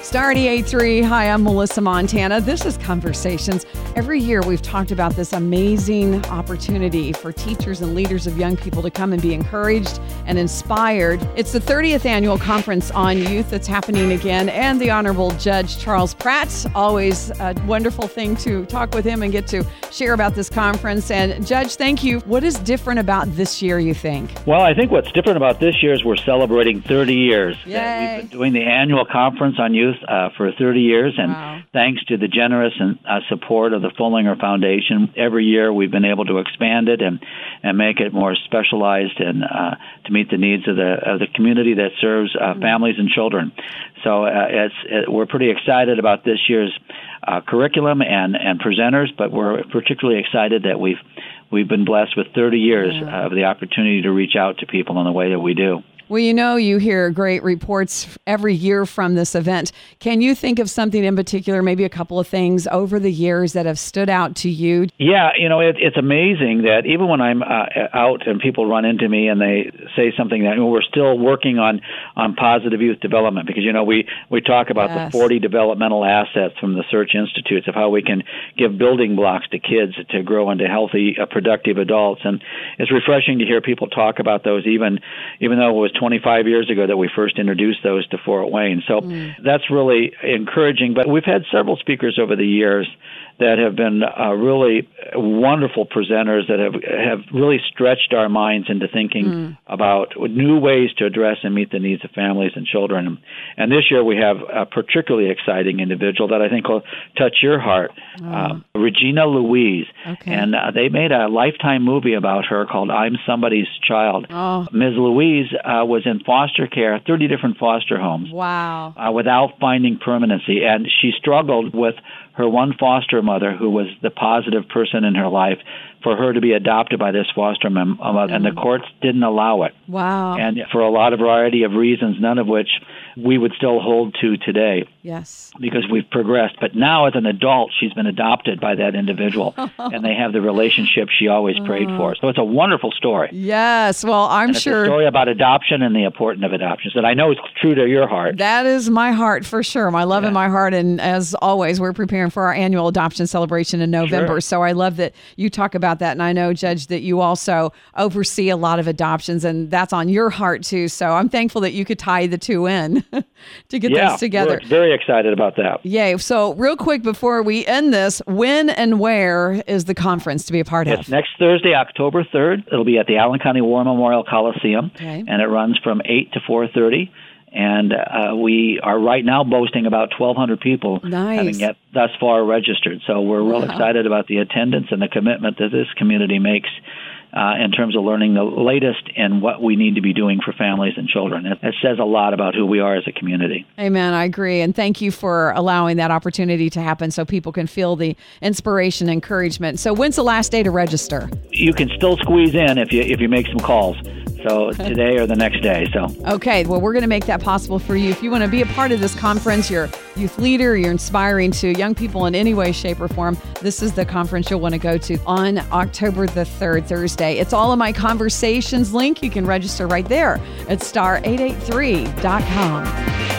Star 88.3. Hi, I'm Melissa Montana. This is Conversations. Every year we've talked about this amazing opportunity for teachers and leaders of young people to come and be encouraged and inspired. It's the 30th annual conference on youth that's happening again, and the Honorable Judge Charles Pratt. Always a wonderful thing to talk with him and get to share about this conference. And Judge, thank you. What is different about this year, you think? Well, I think what's different about this year is we're celebrating 30 years. Yay. We've been doing the annual conference on youth for 30 years, and Wow. Thanks to the generous and support of the Fullinger Foundation, every year we've been able to expand it and make it more specialized and to meet the needs of the community that serves families and children. So we're pretty excited about this year's curriculum and presenters, but we're particularly excited that we've been blessed with 30 years of the opportunity to reach out to people in the way that we do. Well, you hear great reports every year from this event. Can you think of something in particular, maybe a couple of things over the years that have stood out to you? Yeah, it's amazing that even when I'm out and people run into me and they say something that we're still working on positive youth development, because, we talk about the 40 developmental assets from the Search Institutes of how we can give building blocks to kids to grow into healthy, productive adults. And it's refreshing to hear people talk about those, even though it was 25 years ago that we first introduced those to Fort Wayne. So that's really encouraging. But we've had several speakers over the years that have been really wonderful presenters that have really stretched our minds into thinking about new ways to address and meet the needs of families and children. And this year we have a particularly exciting individual that I think will touch your heart, Regina Louise. Okay. And they made a Lifetime movie about her called I'm Somebody's Child. Oh. Ms. Louise was in foster care, 30 different foster homes. Wow. Without finding permanency. And she struggled with her one foster mother, who was the positive person in her life, for her to be adopted by this foster mother, and the courts didn't allow it. Wow. And for a lot of variety of reasons, none of which we would still hold to today. Yes. Because we've progressed. But now as an adult, she's been adopted by that individual, and they have the relationship she always prayed for. So it's a wonderful story. Yes. Well, I'm sure. It's a story about adoption and the importance of adoptions that I know is true to your heart. That is my heart for sure. My love in my heart. And as always, we're preparing for our annual adoption celebration in November. Sure. So I love that you talk about that. And I know, Judge, that you also oversee a lot of adoptions, and that's on your heart too. So I'm thankful that you could tie the two in to get this together. We're very excited about that. Yay. So real quick before we end this, when and where is the conference to be a part of? It's next Thursday, October 3rd. It'll be at the Allen County War Memorial Coliseum, and it runs from 8 to 4:30. And we are right now boasting about 1,200 people having yet thus far registered. So we're real excited about the attendance and the commitment that this community makes in terms of learning the latest in what we need to be doing for families and children. It says a lot about who we are as a community. Amen. I agree. And thank you for allowing that opportunity to happen so people can feel the inspiration, encouragement. So when's the last day to register? You can still squeeze in if you make some calls. So today or the next day. Okay. Well, we're going to make that possible for you. If you want to be a part of this conference, you're a youth leader, you're inspiring to young people in any way, shape, or form, this is the conference you'll want to go to on October the 3rd, Thursday. It's all in my Conversations link. You can register right there at star883.com.